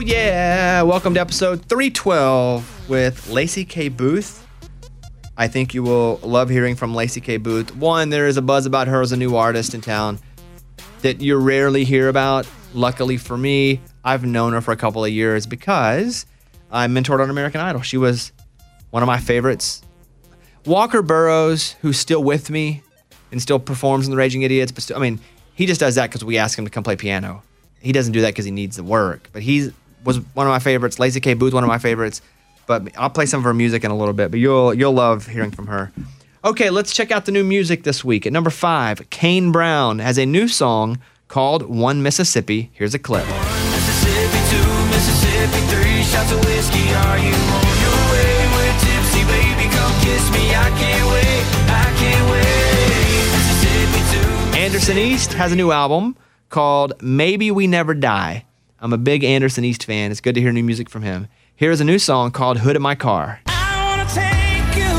yeah. Welcome to episode 312 with Lacey K. Booth. I think you will love hearing from Lacey K. Booth. One, there is a buzz about her as a new artist in town that you rarely hear about. Luckily for me, I've known her for a couple of years because I mentored on American Idol. She was one of my favorites. Walker Burroughs, who's still with me and still performs in the Raging Idiots, but still, he just does that because we ask him to come play piano. He doesn't do that because he needs the work. But he was one of my favorites. Lacey K. Booth, one of my favorites. But I'll play some of her music in a little bit. But you'll love hearing from her. Okay, let's check out the new music this week. At number 5, Kane Brown has a new song called One Mississippi. Here's a clip. 1 Mississippi, 2 Mississippi, 3 shots of whiskey. Are you on your way? We're tipsy, baby. Come kiss me. I can't wait. I can't wait. Mississippi 2. Anderson East has a new album called Maybe We Never Die. I'm a big Anderson East fan. It's good to hear new music from him. Here's a new song called Hood of My Car. I wanna take you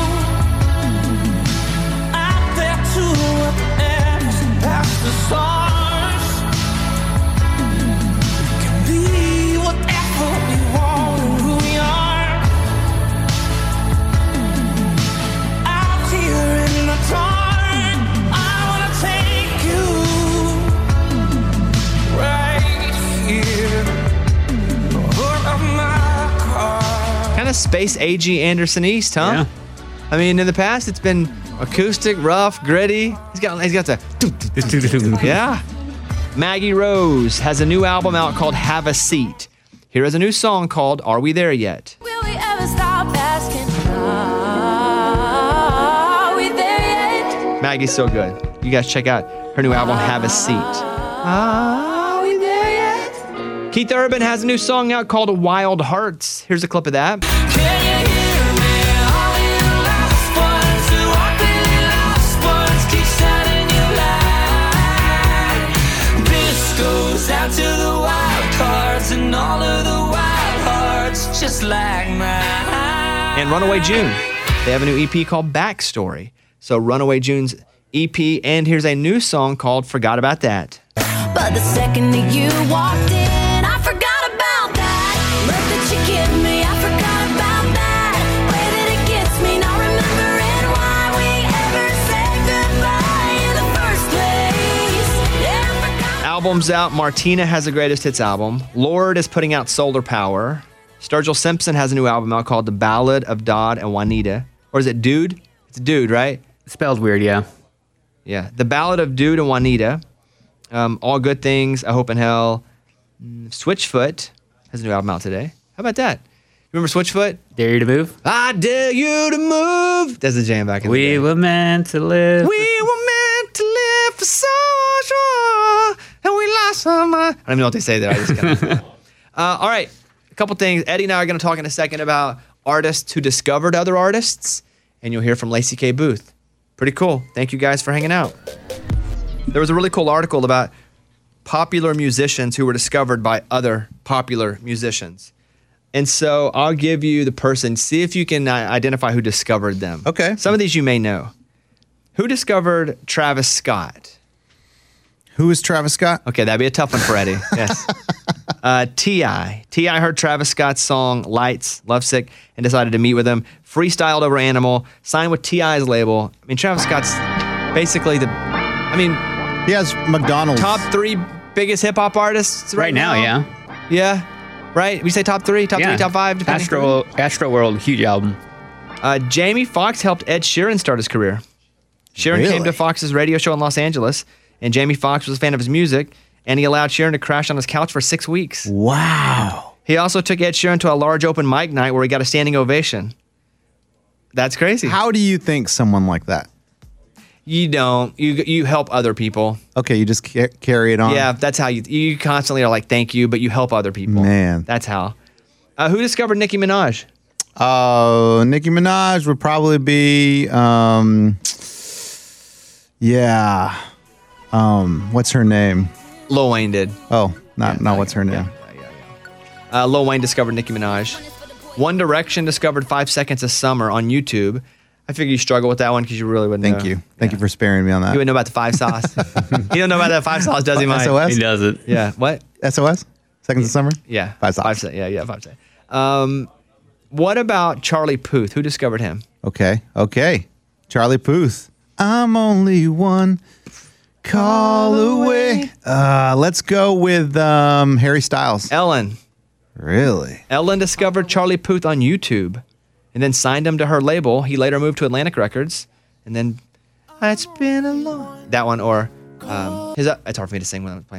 out there to the edge, past the stars. We can be whatever we want and who we are. Out here in the dark, I wanna take you right here. The hood of my car. Kind of space agey Anderson East, huh? Yeah. In the past it's been acoustic, rough, gritty. He's got the yeah. Maggie Rose has a new album out called Have a Seat. Here is a new song called Are We There Yet? Will we ever stop asking, are we there yet? Maggie's so good. You guys check out her new album Have a Seat. Are we there yet? Keith Urban has a new song out called Wild Hearts. Here's a clip of that. Can you hear me? All you lost ones who are really lost ones, keep shining your light. This goes out to the wild cards and all of the wild hearts, just like mine. And Runaway June. They have a new EP called Backstory. So Runaway June's EP, and here's a new song called Forgot About That. But the second that you walked in, I forgot about that. Look that you give me, I forgot about that. Way that it gets me, not remembering why we ever said goodbye in the first place. Yeah, I forgot. Albums out. Martina has a greatest hits album. Lorde is putting out Solar Power. Sturgill Simpson has a new album out called The Ballad of Dodd and Juanita. Or is it Dude? It's Dude, right? Spelled weird, yeah. Yeah. The Ballad of Dude and Juanita. All Good Things, I Hope in Hell. Switchfoot has a new album out today. How about that? Remember Switchfoot? Dare you to move? I dare you to move. That's the jam back in the day. We were meant to live. We were meant to live for so much more, and we lost so much. I don't even know what they say there. I just kind of. All right, a couple things. Eddie and I are going to talk in a second about artists who discovered other artists, and you'll hear from Lacey K. Booth. Pretty cool. Thank you guys for hanging out. There was a really cool article about popular musicians who were discovered by other popular musicians. And so I'll give you the person, see if you can identify who discovered them. Okay. Some of these you may know. Who discovered Travis Scott? Who is Travis Scott? Okay, that'd be a tough one for Eddie. Yes. T.I. T.I. heard Travis Scott's song Lights, Lovesick, and decided to meet with him. Freestyled over Animal, signed with T.I.'s label. Travis Scott's basically He has McDonald's. top 3 biggest hip hop artists right now, yeah. Yeah. Right? We say top 3, top 3, top 5, depending. Astro World, huge album. Jamie Foxx helped Ed Sheeran start his career. Sheeran came to Fox's radio show in Los Angeles, and Jamie Foxx was a fan of his music, and he allowed Sheeran to crash on his couch for 6 weeks. Wow. He also took Ed Sheeran to a large open mic night where he got a standing ovation. That's crazy. How do you think someone like that? You don't. You help other people. Okay, you just carry it on. Yeah, that's how you constantly are like, thank you, but you help other people. Man. That's how. Who discovered Nicki Minaj? Nicki Minaj would probably be, what's her name? Lil Wayne did. Oh, not what's her name. Lil Wayne discovered Nicki Minaj. One Direction discovered 5 Seconds of Summer on YouTube. I figure you struggle with that one because you really wouldn't know. Thank you. Thank you for sparing me on that. You wouldn't know about the 5 sauce. You don't know about that 5 sauce, does he, Mike? SOS? He does it. Yeah. What? SOS? Seconds of Summer? Yeah. 5 Stops. Yeah, 5 Stops. What about Charlie Puth? Who discovered him? Okay. Charlie Puth. I'm only one call away. Let's go with Harry Styles. Ellen. Really? Ellen discovered Charlie Puth on YouTube and then signed him to her label. He later moved to Atlantic Records and then it's been a long... That one or it's hard for me to sing when I'm playing.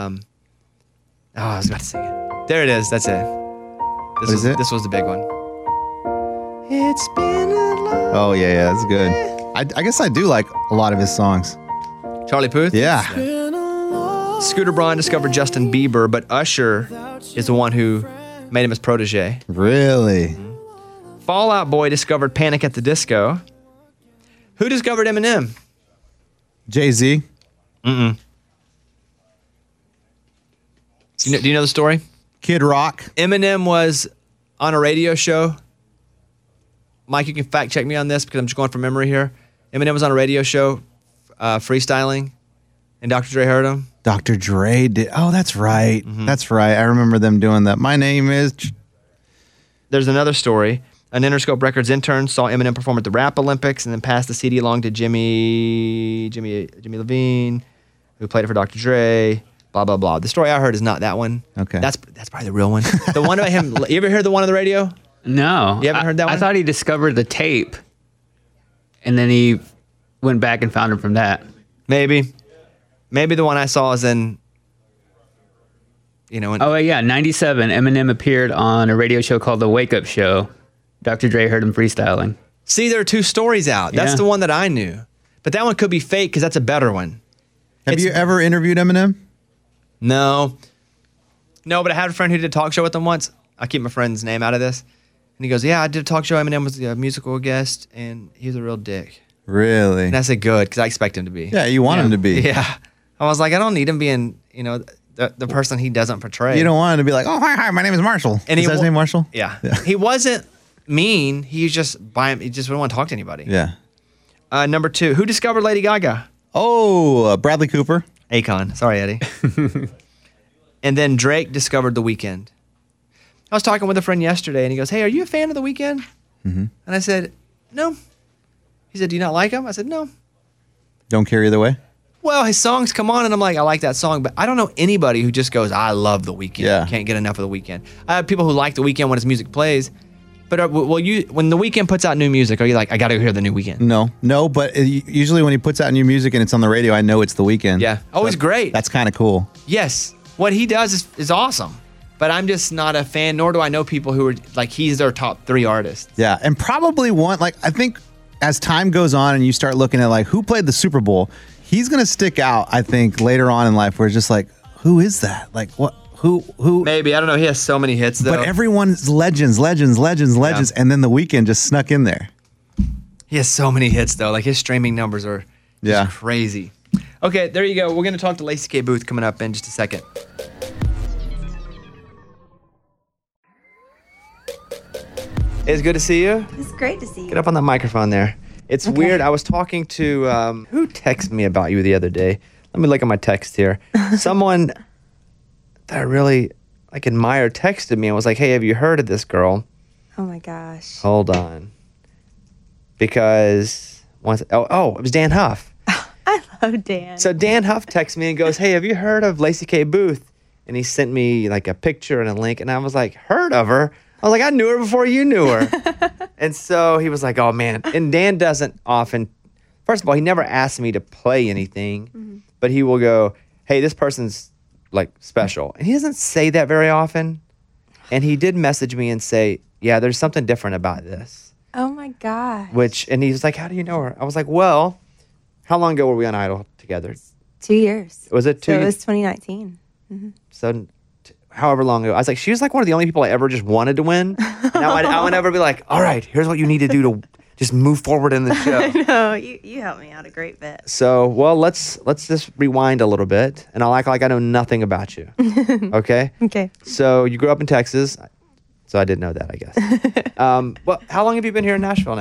I was about to sing it. There it is. That's it. This was the big one. It's been a long... Oh, yeah, that's good. I guess I do like a lot of his songs. Charlie Puth? Yeah. Scooter Braun discovered Justin Bieber, but Usher is the one who made him his protege. Really? Fall Out Boy discovered Panic at the Disco. Who discovered Eminem? Jay-Z. Do you know the story? Kid Rock. Eminem was on a radio show. Mike, you can fact check me on this because I'm just going from memory here. Eminem was on a radio show freestyling, and Dr. Dre heard him. Dr. Dre did. Oh, that's right. That's right. I remember them doing that. My name is... There's another story. An Interscope Records intern saw Eminem perform at the Rap Olympics and then passed the CD along to Jimmy Levine, who played it for Dr. Dre. Blah blah blah. The story I heard is not that one. Okay. That's probably the real one. The one about him. You ever heard the one on the radio? No. You haven't heard that one? I thought he discovered the tape, and then he went back and found him from that. Maybe the one I saw is in. Oh yeah, 97. Eminem appeared on a radio show called The Wake Up Show. Dr. Dre heard him freestyling. See, there are two stories out. That's Yeah. the one that I knew, but that one could be fake because that's a better one. Have you ever interviewed Eminem? No, but I had a friend who did a talk show with him once. I keep my friend's name out of this. And he goes, yeah, I did a talk show. Eminem was a musical guest, and he was a real dick. Really? And I said, good, because I expect him to be. Yeah, you want him to be. Yeah. I was like, I don't need him being, the person he doesn't portray. You don't want him to be like, oh, hi, my name is Marshall. And is that his name Marshall? Yeah. He wasn't mean. He just he just wouldn't want to talk to anybody. Yeah. Number 2, who discovered Lady Gaga? Oh, Bradley Cooper. Akon. Sorry, Eddie. And then Drake discovered The Weeknd. I was talking with a friend yesterday, and he goes, hey, are you a fan of The Weeknd? Mm-hmm. And I said, no. He said, do you not like him? I said, no. Don't care either way. Well, his songs come on, and I'm like, I like that song, but I don't know anybody who just goes, I love The Weeknd. Yeah. Can't get enough of The Weeknd. I have people who like The Weeknd when his music plays, but when The Weeknd puts out new music, are you like, I got to hear the new Weeknd? No, but usually when he puts out new music and it's on the radio, I know it's The Weeknd. Yeah. Oh, he's great. That's kind of cool. Yes. What he does is awesome, but I'm just not a fan, nor do I know people who are like, he's their top 3 artists. Yeah, and probably I think as time goes on and you start looking at like who played the Super Bowl, he's going to stick out, I think, later on in life where it's just like, who is that? Like, what? Who? Maybe. I don't know. He has so many hits, though. But everyone's legends, and then The Weeknd just snuck in there. He has so many hits, though. Like, his streaming numbers are just crazy. Okay, there you go. We're going to talk to Lacey K. Booth coming up in just a second. It's good to see you. It's great to see you. Get up on the microphone there. It's weird. I was talking to, who texted me about you the other day? Let me look at my text here. Someone that I really admire texted me and was like, hey, have you heard of this girl? Oh my gosh. Hold on. Because, it was Dan Huff. I love Dan. So Dan Huff texts me and goes, hey, have you heard of Lacey K. Booth? And he sent me like a picture and a link. And I was like, heard of her? I was like, I knew her before you knew her. And so he was like, oh, man. And Dan doesn't often, first of all, he never asks me to play anything, but he will go, hey, this person's like special. And he doesn't say that very often. And he did message me and say, yeah, there's something different about this. Oh my gosh. And he was like, how do you know her? I was like, well, how long ago were we on Idol together? 2 years. Was it 2 So it years? was 2019. So however long ago. I was like, she was like one of the only people I ever just wanted to win. And I would never be like, all right, here's what you need to do to just move forward in the show. No, you helped me out a great bit. So, well, let's just rewind a little bit, and I'll act like I know nothing about you. Okay? Okay. So you grew up in Texas. So I didn't know that, I guess. Well, how long have you been here in Nashville now?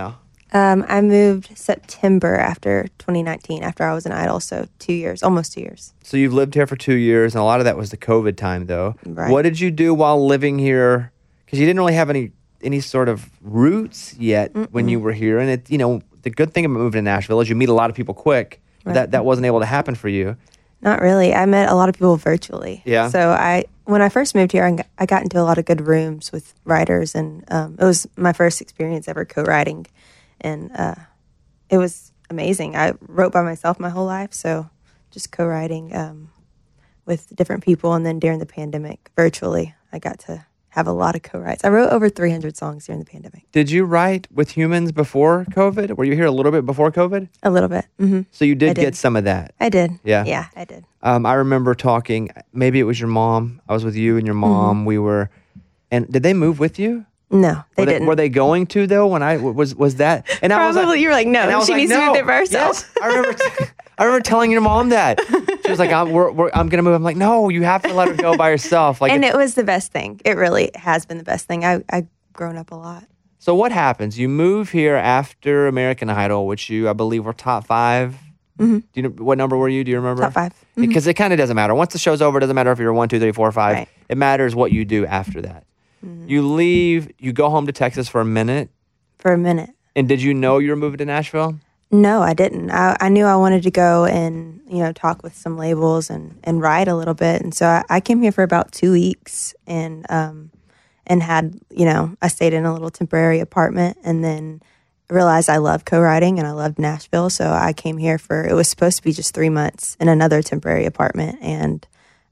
I moved September after 2019, after I was an Idol, so 2 years, almost 2 years. So you've lived here for 2 years, and a lot of that was the COVID time, though. Right. What did you do while living here? Because you didn't really have any sort of roots yet when you were here, and the good thing about moving to Nashville is you meet a lot of people quick. Right. That wasn't able to happen for you. Not really. I met a lot of people virtually. Yeah. So when I first moved here, I got into a lot of good rooms with writers, and it was my first experience ever co-writing, and it was amazing. I wrote by myself my whole life, so just co-writing with different people, and then during the pandemic, virtually, I got to have a lot of co-writes. I wrote over 300 songs during the pandemic. Did you write with humans before COVID? Were you here a little bit before COVID? A little bit. Mm-hmm. So you did I did. get some of that. I did. Yeah. Yeah, I did. I remember talking, maybe it was your mom. I was with you and your mom. We were, and did they move with you? No, they Were didn't. Were they going to though? When I was that? And I was like, Probably you were like, and I no, was she like, needs to no. move there by herself. Yes, I remember telling your mom that. She was like, I'm gonna move. I'm like, no, you have to let her go by herself. Like, And it was the best thing. It really has been the best thing. I've grown up a lot. so what happens? You move here after American Idol, which I believe were top 5. Do you know what number were you? Do you remember? Top 5. Because it kind of doesn't matter. Once the show's over, it doesn't matter if you're 1, 2, 3, 4, 5. Right. It matters what you do after that. You leave, you go home to Texas for a minute. For a minute. And did you know you were moving to Nashville? No, I didn't. I knew I wanted to go and, talk with some labels and write a little bit. And so I came here for about 2 weeks and had, I stayed in a little temporary apartment and then realized I loved co-writing and I loved Nashville. So I came here it was supposed to be just 3 months in another temporary apartment. And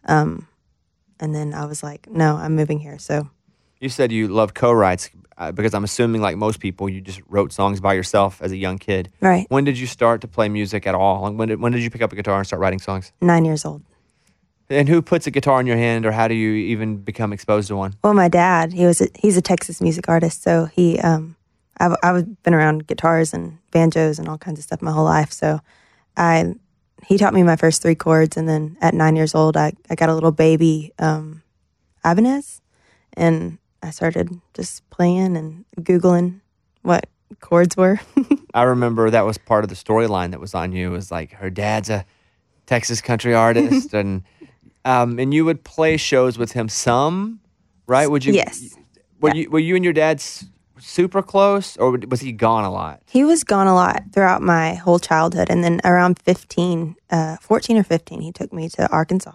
then I was like, no, I'm moving here. So You said you love co-writes because I'm assuming, like most people, you just wrote songs by yourself as a young kid. Right. When did you start to play music at all? Like when did you pick up a guitar and start writing songs? 9 years old. And who puts a guitar in your hand, or how do you even become exposed to one? Well, my dad, he's a Texas music artist, so I've been around guitars and banjos and all kinds of stuff my whole life. So he taught me my first 3 chords, and then at 9 years old, I got a little baby Ibanez, and I started just playing and Googling what chords were. I remember that was part of the storyline that was on you. It was like her dad's a Texas country artist, and you would play shows with him some, right? Would you? Yes. Were you and your dad super close, or was he gone a lot? He was gone a lot throughout my whole childhood, and then around 14 or 15, he took me to Arkansas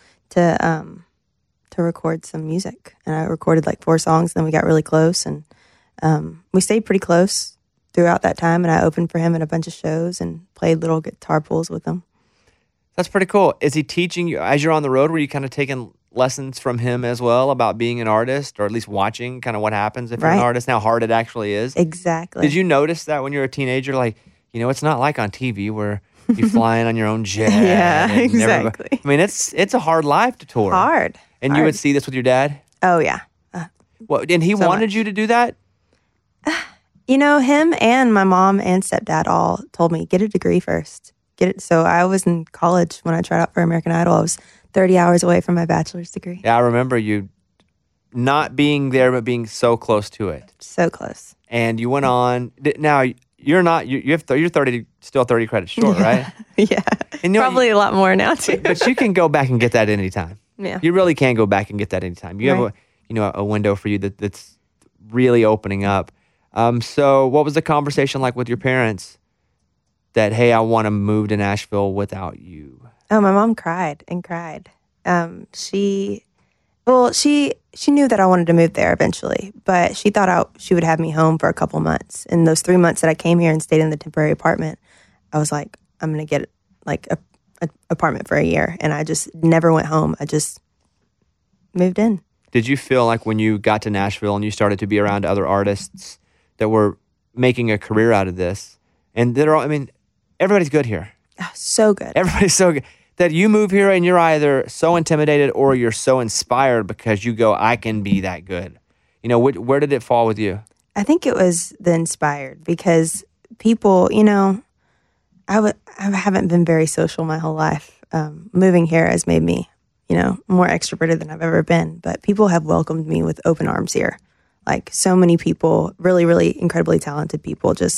to record some music, and I recorded like 4 songs. Then we got really close, and we stayed pretty close throughout that time. And I opened for him at a bunch of shows and played little guitar pulls with him. That's pretty cool. Is he teaching you as you're on the road? Were you kind of taking lessons from him as well about being an artist, or at least watching kind of what happens if you're an Right. artist, and how hard it actually is? Exactly. Did you notice that when you were a teenager? Like, it's not like on TV where you're flying on your own jet. Yeah, and exactly. I mean, it's a hard life to tour. Hard. And you would see this with your dad? Oh yeah. Well, and he So wanted much. you to do that? Him and my mom and stepdad all told me, get a degree first. Get it. So I was in college when I tried out for American Idol. I was 30 hours away from my bachelor's degree. Yeah, I remember you not being there, but being so close to it. So close. And you went on. Now, you're not, you're 30, still 30 credits short, right? Yeah. And Probably a lot more now too. But you can go back and get that anytime. Yeah. You really can go back and get that anytime. You Right. have a window for you that's really opening up. So what was the conversation like with your parents that, hey, I want to move to Nashville without you? Oh, my mom cried and cried. She knew that I wanted to move there eventually, but she thought she would have me home for a couple months. In those 3 months that I came here and stayed in the temporary apartment, I was like, I'm going to get like a apartment for a year. And I just never went home. I just moved in. Did you feel like when you got to Nashville and you started to be around other artists that were making a career out of this, and everybody's good here. Oh, so good. Everybody's so good. That you move here and you're either so intimidated or you're so inspired because you go, I can be that good. Where did it fall with you? I think it was the inspired because people, I haven't been very social my whole life. Moving here has made me, more extroverted than I've ever been. But people have welcomed me with open arms here. Like so many people, really, really incredibly talented people just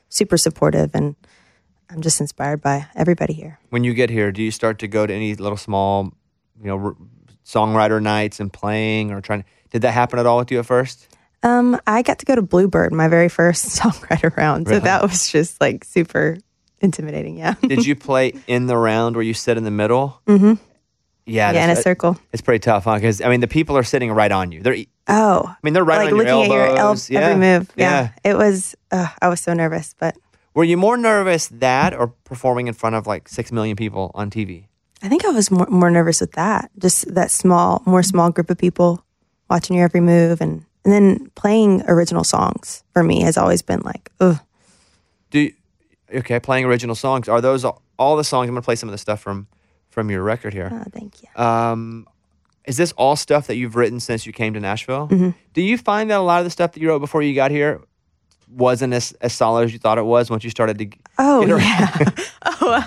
super supportive, and I'm just inspired by everybody here. When you get here, do you start to go to any little small, songwriter nights and playing or trying? Did that happen at all with you at first? I got to go to Bluebird, my very first songwriter round, Really? so that was just like super intimidating. Yeah. Did you play in the round where you sit in the middle? Mm-hmm. Yeah, Yeah, in a circle. It's pretty tough, huh? Because the people are sitting right on you. They're Oh, they're right like on your looking elbows. at your every move. Yeah. It was. I was so nervous, but Were you more nervous that or performing in front of like 6 million people on TV? I think I was more nervous with that. Just that small group of people watching your every move, and then playing original songs for me has always been like, ugh. Playing original songs. Are those all the songs? I'm gonna play some of the stuff from your record here. Oh, thank you. Is this all stuff that you've written since you came to Nashville? Mm-hmm. Do you find that a lot of the stuff that you wrote before you got here wasn't as solid as you thought it was once you started to Oh get around? yeah. Oh,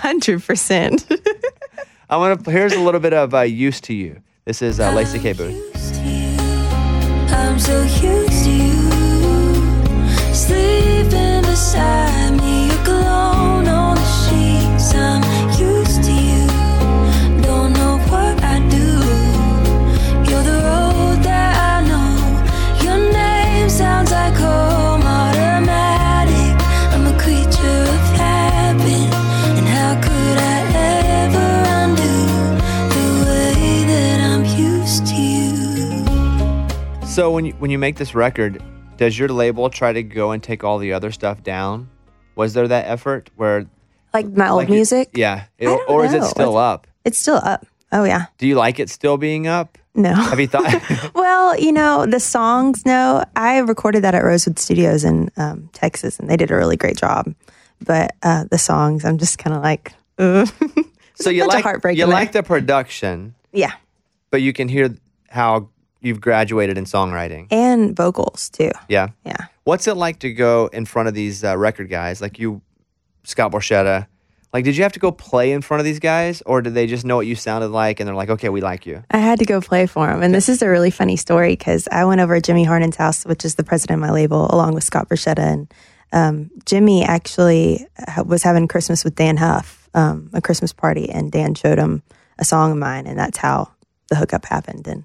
100%. Here's a little bit of Used to You. This is Lacey K. Booth. I'm so used to you sleeping beside me, you're alone on the sheets. I'm used to you, don't know what I do. You're the road that I know. Your name sounds like home, automatic. I'm a creature of habit, and how could I ever undo the way that I'm used to you? So when you make this record, does your label try to go and take all the other stuff down? Was there that effort where Like my old like music. Yeah. don't Or is it know. still up? It's still up. Oh yeah. Do you like it still being up? No. Have you thought? Well, the songs, no. I recorded that at Rosewood Studios in Texas, and they did a really great job. But the songs, I'm just kind of like, ugh. So you bunch of like heartbreak you in there. like the production, Yeah. but you can hear how you've graduated in songwriting. And vocals too. Yeah. Yeah. What's it like to go in front of these record guys like you, Scott Borchetta? Like, did you have to go play in front of these guys, or did they just know what you sounded like and they're like, okay, we like you? I had to go play for him. And this is a really funny story because I went over to Jimmy Harnon's house, which is the president of my label, along with Scott Borchetta. And Jimmy actually was having Christmas with Dan Huff, a Christmas party, and Dan showed him a song of mine, and that's how the hookup happened. And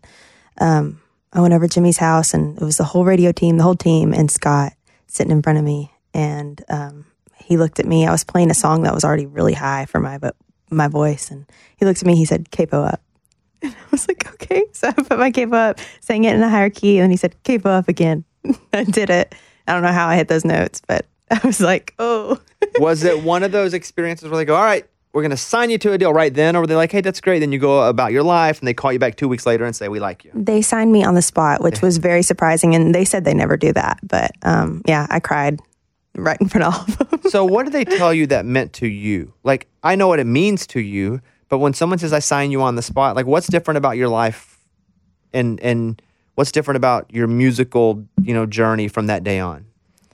I went over to Jimmy's house, and it was the whole radio team, the whole team, and Scott sitting in front of me. And he looked at me. I was playing a song that was already really high for my voice, and he looked at me. He said, "Capo up." And I was like, "Okay." So I put my capo up, sang it in a higher key, and he said, "Capo up again." I did it. I don't know how I hit those notes, but I was like, "Oh." Was it one of those experiences where they go, all right, we're going to sign you to a deal right then? Or were they like, hey, that's great. Then you go about your life and they call you back 2 weeks later and say, we like you. They signed me on the spot, which was very surprising, and they said they never do that. But yeah, I cried right in front of all of them. So what did they tell you that meant to you? Like, I know what it means to you, but when someone says, I sign you on the spot, like, what's different about your life and what's different about your musical, journey from that day on?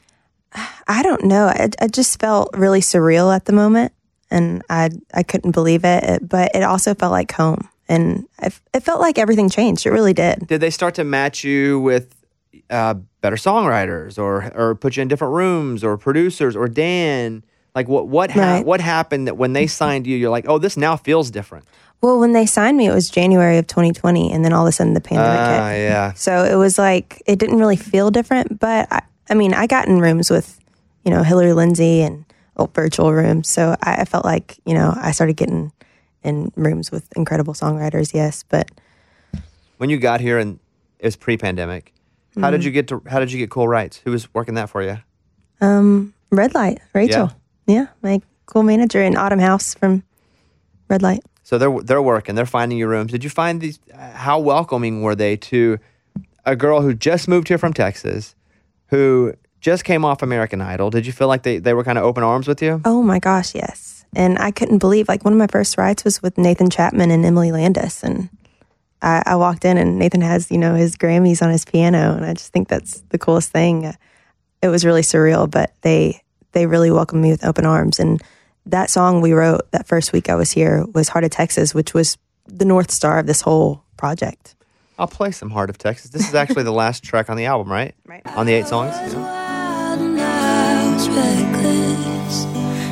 I don't know. I just felt really surreal at the moment, and I couldn't believe it. But it also felt like home, and it felt like everything changed. It really did. Did they start to match you with better songwriters or put you in different rooms or producers or Dan? Like what happened that when they signed you, you're like, oh, this now feels different? Well, when they signed me, it was January of 2020, and then all of a sudden the pandemic hit. Yeah. So it was like, it didn't really feel different, but I got in rooms with, Hillary Lindsay and virtual rooms. So I felt like, I started getting in rooms with incredible songwriters, yes. But when you got here and it was pre-pandemic, how did you get Cool Rights? Who was working that for you? Red Light, Rachel. Yeah, my cool manager in Autumn House from Red Light. So they're working, they're finding you rooms. Did you find these? How welcoming were they to a girl who just moved here from Texas, who just came off American Idol? Did you feel like they were kind of open arms with you? Oh my gosh, yes. And I couldn't believe, one of my first rides was with Nathan Chapman and Emily Landis, and I walked in and Nathan has his Grammys on his piano, and I just think that's the coolest thing. It was really surreal, but they really welcomed me with open arms. And that song we wrote that first week I was here was Heart of Texas, which was the North Star of this whole project. I'll play some Heart of Texas. This is actually the last track on the album, right? Right. On the 8 songs. Wild and I was reckless.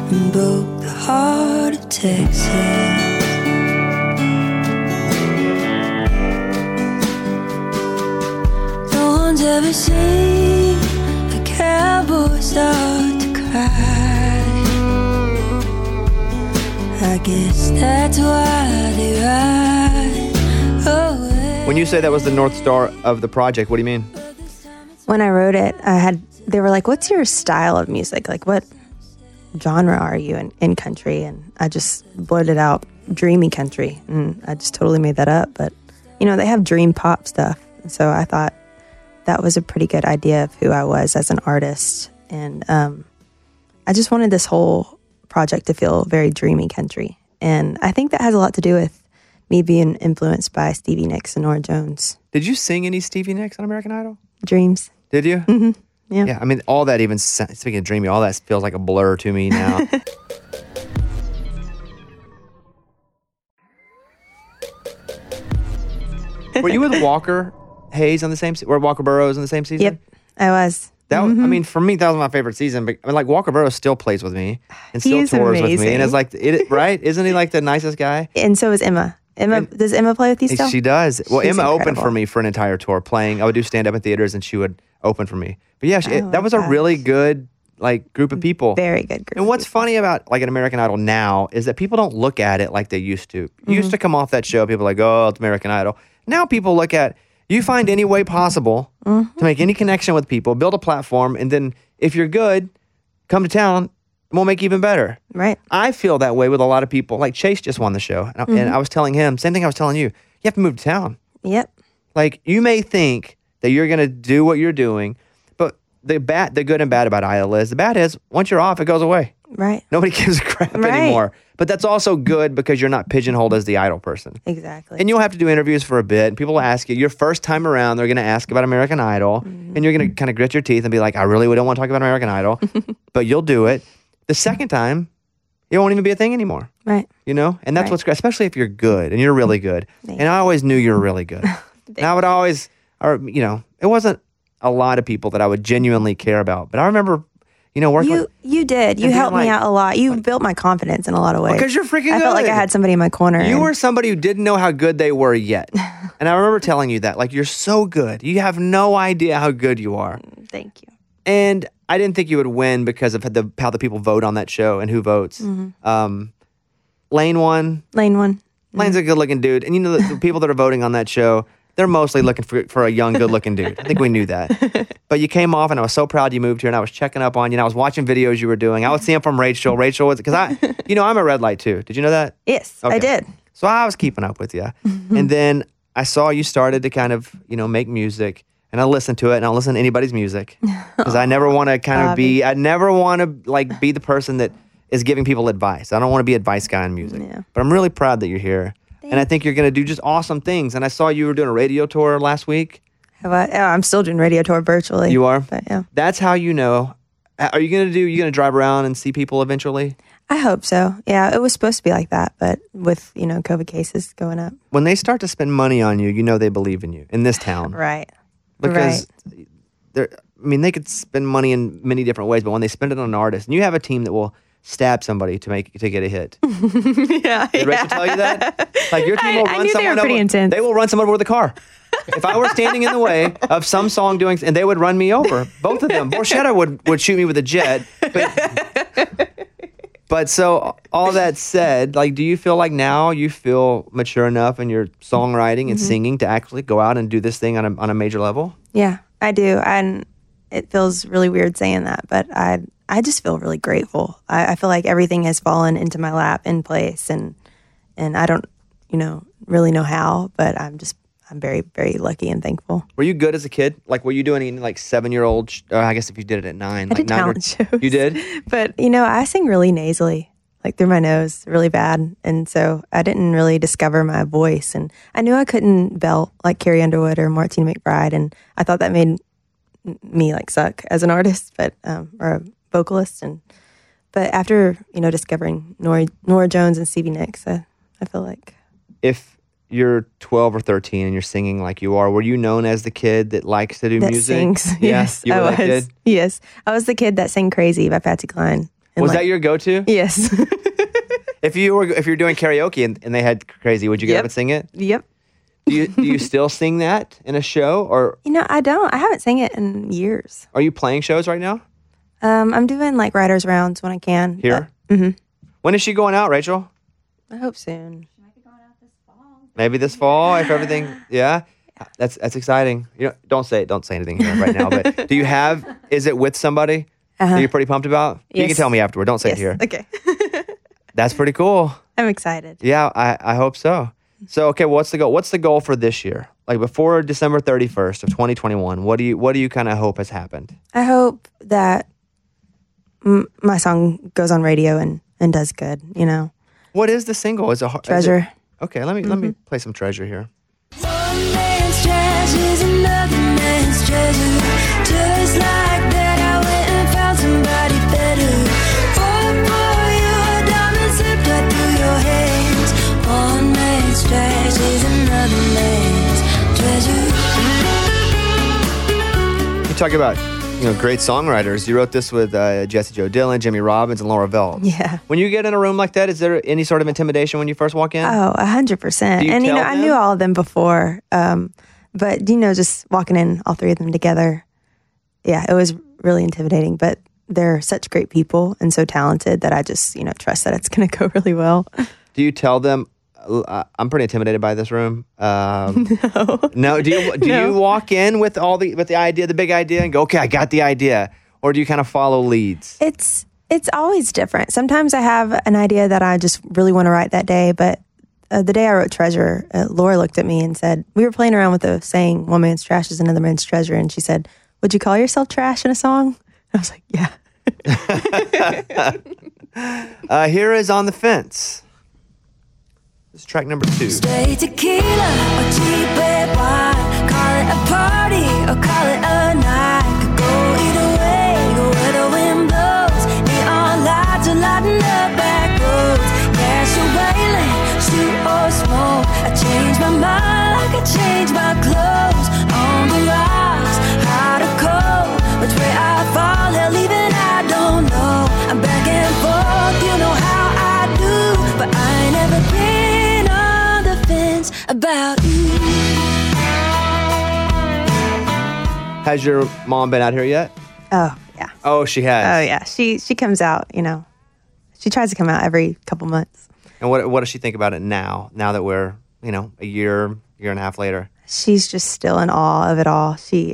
and broke the heart of Texas. No one's ever seen a cowboy start to cry. I guess that's why they ride away. When you say that was the North Star of the project, what do you mean? When I wrote it, they were like, what's your style of music? Like, what genre are you in country? And I just blurted out dreamy country. And I just totally made that up. But, they have dream pop stuff. And so I thought that was a pretty good idea of who I was as an artist. And I just wanted this whole project to feel very dreamy country. And I think that has a lot to do with me being influenced by Stevie Nicks and Norah Jones. Did you sing any Stevie Nicks on American Idol? Dreams. Did you? Mm-hmm. Yeah. Yeah, I mean, all that even, speaking of dreamy, all that feels like a blur to me now. Were you with Walker Hayes on the same season? Or Walker Burroughs in the same season? Yep, I was. That was, I mean, for me, that was my favorite season. But I mean, like Walker Burroughs still plays with me and still He's tours with me, amazing. and it's like, right? Isn't he like the nicest guy? And so is Emma. Does Emma play with you still? She does. Well, She's Emma opened incredible. for me for an entire tour, playing. I would do stand up in theaters, and she would open for me. But yeah, Oh, that was a really good group of people. Very good group. And what's funny about like an American Idol now is that people don't look at it like they used to. You used to come off that show, people are like, oh, it's American Idol. Now people look at, you find any way possible to make any connection with people, build a platform, and then if you're good, come to town, and we'll make you even better. Right. I feel that way with a lot of people. Like Chase just won the show, and I was telling him, same thing I was telling you, you have to move to town. Yep. Like you may think that you're going to do what you're doing, but the good and bad about Idol is, the bad is once you're off, it goes away. Right. Nobody gives a crap Right. anymore. But that's also good because you're not pigeonholed as the Idol person. Exactly. And you'll have to do interviews for a bit. And people will ask you, your first time around, they're going to ask about American Idol. And you're going to kind of grit your teeth and be like, I really don't want to talk about American Idol. But you'll do it. The second time, it won't even be a thing anymore. Right. And that's Right. what's great, especially if you're good and you're really good. Thank And I always knew you were really good. And I would always, it wasn't a lot of people that I would genuinely care about. But I remember, working with, You did. You being helped me like- out a lot. You built my confidence in a lot of ways. because you're freaking I good. felt like I had somebody in my corner. You and- were somebody who didn't know how good they were yet. And I remember telling you that, like, you're so good. You have no idea how good you are. Thank you. And I didn't think you would win because of how the people vote on that show and who votes. Lane won. Lane won. Lane's a good-looking dude. And the people that are voting on that show, they're mostly looking for a young, good-looking dude. I think we knew that. But you came off, and I was so proud you moved here, and I was checking up on you, and I was watching videos you were doing. I would see them from Rachel. Rachel was, because I'm a red light too. Did you know that? Yes, I Okay. did. So I was keeping up with you. And then I saw you started to kind of, make music. And I listened to it, and I don't listen to anybody's music. Because I never want to I never want to be the person that is giving people advice. I don't want to be advice guy in music. Yeah. But I'm really proud that you're here. And I think you're going to do just awesome things. And I saw you were doing a radio tour last week. Have I? Oh, I'm still doing radio tour virtually. You are? But yeah. That's how you know. Are you going to drive around and see people eventually? I hope so. Yeah, it was supposed to be like that, but with, COVID cases going up. When they start to spend money on you, they believe in you in this town. Right. Because they could spend money in many different ways, but when they spend it on an artist, and you have a team that will stab somebody to get a hit. Yeah. Did Rachel tell you that? Like your team will I run knew they someone were pretty over. intense. They will run someone over with a car. If I were standing in the way of some song doing, and they would run me over, both of them. Borchetta would shoot me with a jet. But so all that said, do you feel like now you feel mature enough in your songwriting and singing to actually go out and do this thing on a major level? Yeah, I do. And it feels really weird saying that, but I just feel really grateful. I feel like everything has fallen into my lap in place, and I don't, really know how, but I'm very, very lucky and thankful. Were you good as a kid? Were you doing any 7-year-old? I guess if you did it at 9, I did 9 talent shows. You did? But, I sing really nasally, through my nose, really bad. And so I didn't really discover my voice. And I knew I couldn't belt like Carrie Underwood or Martina McBride. And I thought that made me suck as an artist, but or a vocalist. But after, discovering Norah Jones and Stevie Nicks, I feel like. If you're 12 or 13 and you're singing like you are, were you known as the kid that likes to do That music? sings. Yeah, Yes, you were I that was. kid? Yes, I was the kid that sang "Crazy" by Patsy Cline And Was like- that your go-to? Yes. If you're doing karaoke and they had Crazy, would you get Yep. up and sing it? Yep. Do you still sing that in a show, or You know, I don't. I haven't sang it in years. are you playing shows right now I'm doing like writers rounds when I can. here? When is she going out, Rachel? I hope soon. Maybe this fall, if everything. Yeah, that's exciting. You know, don't say anything here right now. But do you have? Is it with somebody? Are you pretty pumped about? You can Yes. tell me afterward. Don't say it here. Okay. That's pretty cool. I'm excited. Yeah, I hope so. So okay, what's the goal? What's the goal for this year? Like before December 31st of 2021, what do you kind of hope has happened? I hope that my song goes on radio and does good, you know. What is the single? Is it Treasure. Okay, let me play some Treasure here. One man's trash is another man's treasure. Just like that, I went and found somebody better. For you, a diamond slipped right through your hands. One man's trash is another man's treasure. You talk about great songwriters. You wrote this with Jesse Joe Dillon, Jimmy Robbins, and Laura Veltz. Yeah. When you get in a room like that, is there any sort of intimidation when you first walk in? Oh, 100%. Do you And tell I them? knew all of them before. But just walking in, all three of them together, yeah, it was really intimidating. But they're such great people and so talented that I just, trust that it's going to go really well. Do you tell them? I'm pretty intimidated by this room. No. Do you walk in with the idea, the big idea, and go, okay, I got the idea, or do you kind of follow leads? It's always different. Sometimes I have an idea that I just really want to write that day, but the day I wrote Treasure, Laura looked at me and said, we were playing around with the saying, one man's trash is another man's treasure. And she said, would you call yourself trash in a song? I was like, yeah. Here is On the Fence. This is track number 2. Straight tequila or cheap red wine. Call it a party or call it a night. Could go either way, go where the wind blows. Neon lights are lighting up back roads. Cash or wailing, shoot or smoke. I change my mind like I change my clothes. On the rocks, hot or cold. Which way I fall, hell even I don't know. I'm back and forth, you know how I do. But I ain't never been on the fence about you. Has your mom been out here yet? Oh, yeah. Oh, she has. Oh, yeah. She comes out, she tries to come out every couple months. And what does she think about it now? Now that we're a year and a half later. She's just still in awe of it all.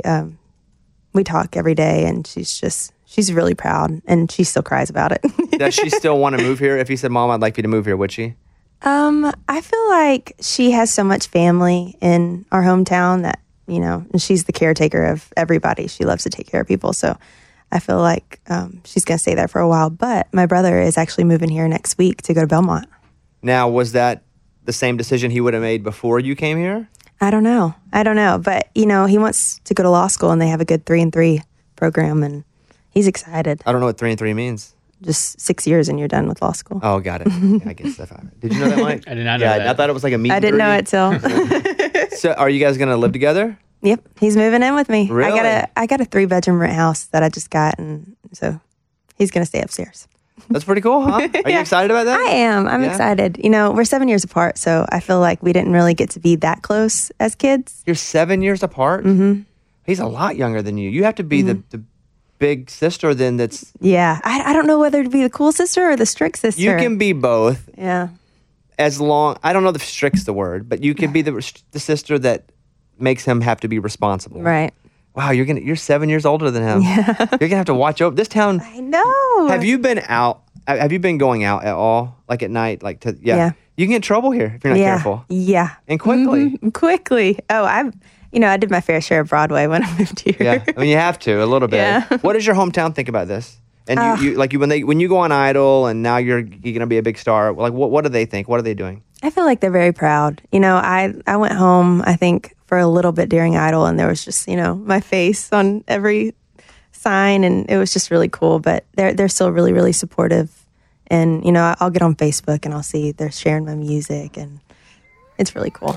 We talk every day, and she's really proud, and she still cries about it. Does she still want to move here? If you said, Mom, I'd like you to move here, would she? I feel like she has so much family in our hometown that, and she's the caretaker of everybody. She loves to take care of people. So I feel like she's going to stay there for a while. But my brother is actually moving here next week to go to Belmont. Now, was that the same decision he would have made before you came here? I don't know. But, he wants to go to law school, and they have a good 3-3 program, and he's excited. I don't know what 3 and 3 means. Just 6 years and you're done with law school. Oh, got it. Yeah, I guess that. Did you know that, Mike? I did not know Yeah, that. I thought it was like a meet. I and didn't know greet. it till. So, are you guys gonna live together? Yep, he's moving in with me. Really? I got a 3-bedroom rent house that I just got, and so he's gonna stay upstairs. That's pretty cool, huh? Are you excited about that? I am. I'm Yeah? excited. We're 7 years apart, so I feel like we didn't really get to be that close as kids. You're 7 years apart. Mm-hmm. He's a lot younger than you. You have to be the big sister. Then that's Yeah, I don't know whether to be the cool sister or the strict sister. you can be both. Yeah. As long I don't know if strict's the word, but you can be the sister that makes him have to be responsible. Right. Wow, you're 7 years older than him. Yeah. You're gonna have to watch over this town. I know. Have you been out? Have you been going out at all, like at night, like to? Yeah. Yeah. You can get in trouble here if you're not Yeah. careful. Yeah. And quickly. Quickly. Oh, I did my fair share of Broadway when I moved here. Yeah, I mean you have to a little bit. Yeah. What does your hometown think about this? And when you go on Idol and now you're gonna be a big star. Like what do they think? What are they doing? I feel like they're very proud. I went home, I think, for a little bit during Idol, and there was just, my face on every sign, and it was just really cool. But they're still really, really supportive. And, I'll get on Facebook and I'll see they're sharing my music, and it's really cool.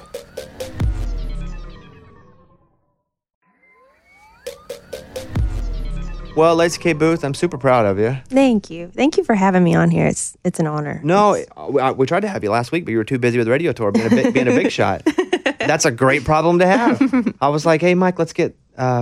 Well, Lacey K. Booth, I'm super proud of you. Thank you. Thank you for having me on here. It's an honor. No, we tried to have you last week, but you were too busy with the radio tour being a big shot. That's a great problem to have. I was like, hey, Mike, let's get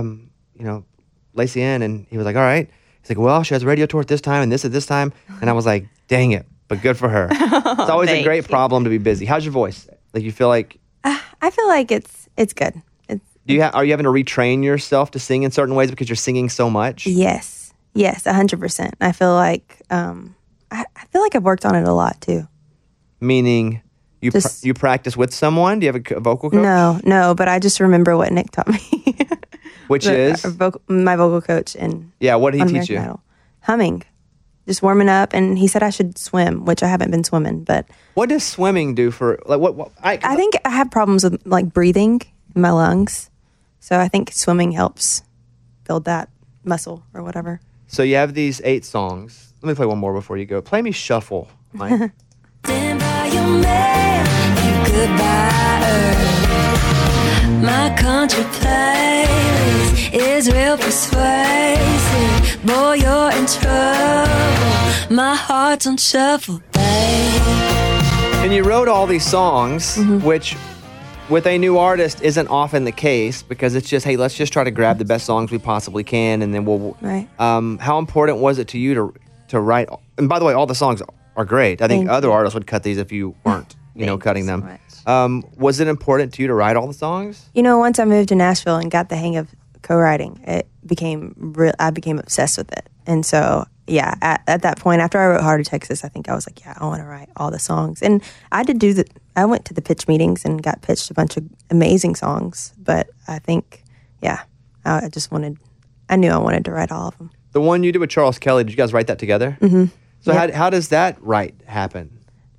Lacey in. And he was like, all right. He's like, well, she has a radio tour at this time and this at this time. And I was like, dang it. But good for her. It's always a Thank great you. problem to be busy. How's your voice? Like, you feel like, I feel like it's good. are you having to retrain yourself to sing in certain ways because you're singing so much? Yes, 100%. I feel like I feel like I've worked on it a lot too. Meaning you Just- you practice with someone? Do you have a vocal coach? No, but I just remember what Nick taught me. Which is? My vocal coach and Yeah, what did he on teach American you? Idol. Humming, just warming up, and he said I should swim, which I haven't been swimming, but What does swimming do for, like, what I think I have problems with like breathing in my lungs, so I think swimming helps build that muscle or whatever. So you have these 8 songs. Let me play one more before you go. Play me Shuffle, Mike. Stand by your man and goodbye Earth. My country playlist is real persuasive. Boy, you're in trouble. My heart's on shuffle, babe. And you wrote all these songs, which with a new artist isn't often the case because it's just, hey, let's just try to grab the best songs we possibly can, and then we'll. Right. How important was it to you to write? And by the way, all the songs are great. I think Thank other you. artists would cut these if you weren't, Thank cutting you so them. much. Was it important to you to write all the songs? Once I moved to Nashville and got the hang of co-writing, it became I became obsessed with it. And so, yeah, at that point, after I wrote Heart of Texas, I think I was like, yeah, I want to write all the songs. And I went to the pitch meetings and got pitched a bunch of amazing songs. But I think, yeah, I knew I wanted to write all of them. The one you did with Charles Kelly, did you guys write that together? Mm-hmm. So how does that write happen?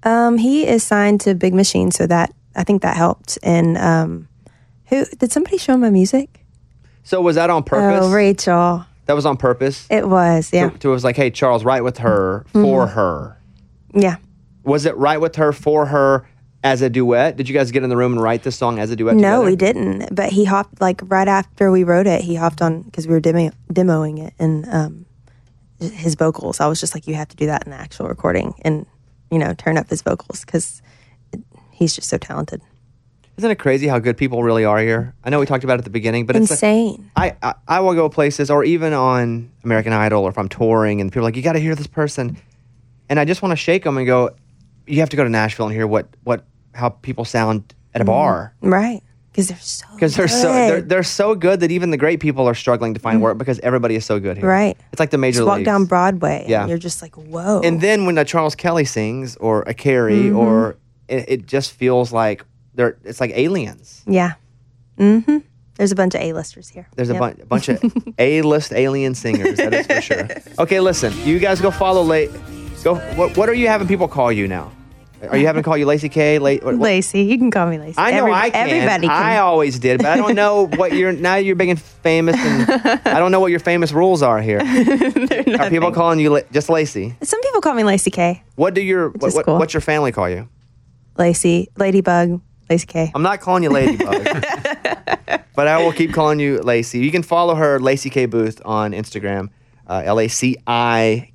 He is signed to Big Machine, so that I think that helped. And who did somebody show my music? So was that on purpose? Oh, Rachel. That was on purpose? It was, yeah. So it was like, hey, Charles, write with her for her. Yeah. Was it write with her for her as a duet? Did you guys get in the room and write this song as a duet No, together? we didn't. But he hopped, like, right after we wrote it, he hopped on, because we were demoing it, and his vocals. I was just like, you have to do that in the actual recording and, turn up his vocals, because he's just so talented. Isn't it crazy how good people really are here? I know we talked about it at the beginning, but it's Insane. I will go places, or even on American Idol, or if I'm touring, and people are like, you got to hear this person. And I just want to shake them and go, you have to go to Nashville and hear how people sound at a bar. Right. Because they're so Because they're so good that even the great people are struggling to find work because everybody is so good here. Right. It's like the major Just walk leagues. down Broadway, Yeah. and you're just like, whoa. And then when a Charles Kelly sings, or a Carrie, or it just feels like it's like aliens. Yeah. Mm-hmm. There's a bunch of A-listers here. There's Yep. a bunch of A-list alien singers. That is for sure. Okay, listen. You guys go follow What are you having people call you now? Are you having to call you Lacey K? Lacey. You can call me Lacey. I know I can. Everybody can. I always did, but I don't know what now you're big and famous, and I don't know what your famous rules are here. Are people calling you just Lacey? Some people call me Lacey K. What do is cool. what's your family call you? Lacey, Ladybug, Lacey K. I'm not calling you Ladybug, but I will keep calling you Lacey. You can follow her, Lacey K. Booth, on Instagram, LACIKAYE.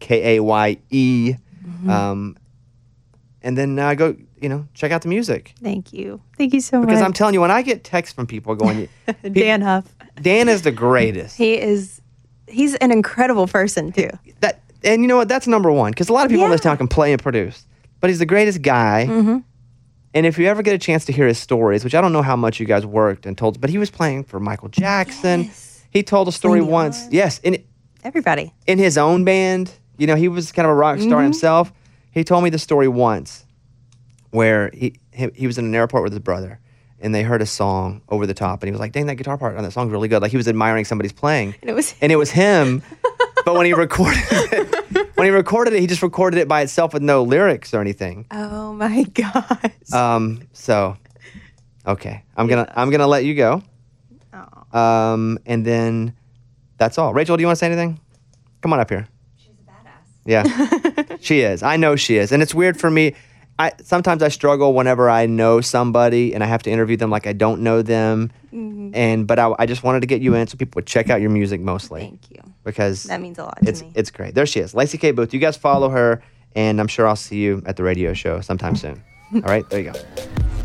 And then go, check out the music. Thank you. Thank you so much. Because I'm telling you, when I get texts from people going, Dan Huff. Dan is the greatest. He's an incredible person too. And you know what? That's number one. Because a lot of people in this Yeah. town can play and produce. But he's the greatest guy. Mm-hmm. And if you ever get a chance to hear his stories, which I don't know how much you guys worked and told, but he was playing for Michael Jackson. Yes. He told a story Celine once. Dion. Yes. Everybody. In his own band. He was kind of a rock star Mm-hmm. himself. He told me the story once where he was in an airport with his brother, and they heard a song over the top, and he was like, dang, that guitar part on that song's really good. Like, he was admiring somebody's playing. And it was him. But when he recorded it, he just recorded it by itself with no lyrics or anything. Oh my gosh. So okay. I'm gonna let you go. And then that's all. Rachel, do you want to say anything? Come on up here. She's a badass. Yeah. She is. I know she is. And it's weird for me. Sometimes I struggle whenever I know somebody and I have to interview them like I don't know them. But I just wanted to get you in so people would check out your music mostly. Thank you. Because That means a lot to me. it's great. There she is, Lacey K. Booth. You guys follow her, and I'm sure I'll see you at the radio show sometime soon. All right, there you go.